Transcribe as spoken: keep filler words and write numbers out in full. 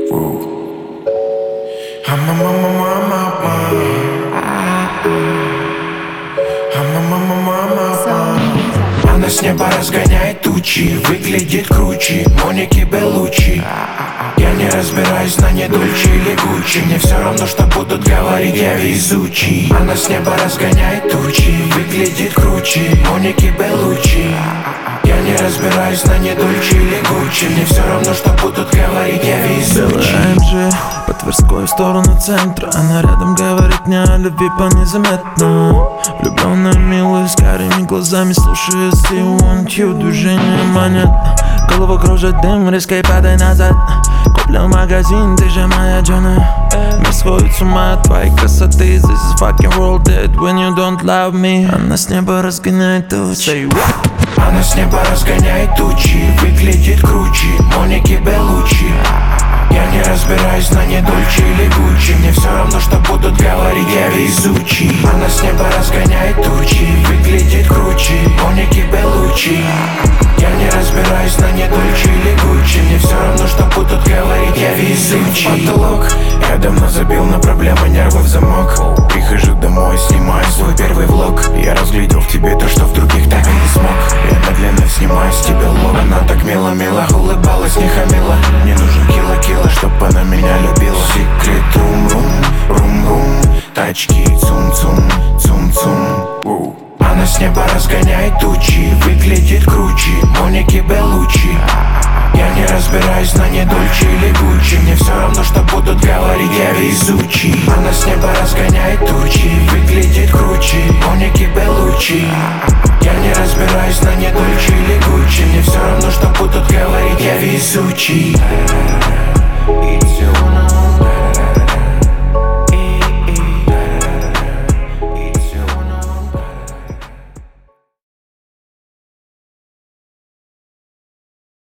Она с неба разгоняет тучи, выглядит круче Моники Беллуччи. Я не разбираюсь на не Дольче или Гуччи, мне все равно, что будут говорить, я везучий. Она с неба разгоняет тучи, выглядит круче Моники Беллуччи. Я не разбираюсь на не Дольче или Гуччи, мне все равно, что будут говорить, я везучий. Белая эм джи по Тверской в сторону центра. Она рядом говорит мне о любви по незаметно. Влюбленная, милая, с карими глазами слушает See you want you, движение манит. Голову кружит дым, резко и падай назад. Куплю магазин, ты же моя Джона. Мир сходит с ума от твоей красоты. This is fucking world dead when you don't love me. Она с неба разгоняет тучи. Она с неба разгоняет тучи, выглядит круче Моники Беллуччи. Я не разбираюсь на не Дольче или Гуччи, мне все равно, что будут говорить, я везучий. Она с неба разгоняет тучи, выглядит круче Моники Беллуччи. Я не разбираюсь на не Дольче или Гуччи, мне все равно, что будут говорить, я везучий. Потолок, я давно забил на проблемы, нервы в замок. Прихожу домой, снимаю свой первый влог. Я разглядел в тебе то, что в других так и не смог. Я медленно снимаю с тебя лог. Она так мило-мило улыбалась, не хамила. Мне нужен кило-кило, чтоб она меня любила. Секрет рум-рум, рум-рум. Тачки цум-цум, цум-цум. Она с неба разгоняет тучи, выглядит круче Моники Беллуччи. Я не разбираюсь на не Дольче или Гуччи, мне все равно, что будут говорить, я везучий. Она с неба разгоняет тучи, выглядит круче Моники Беллуччи. Я не разбираюсь на не Дольче или Гуччи, мне все равно, что будут говорить, я везучий.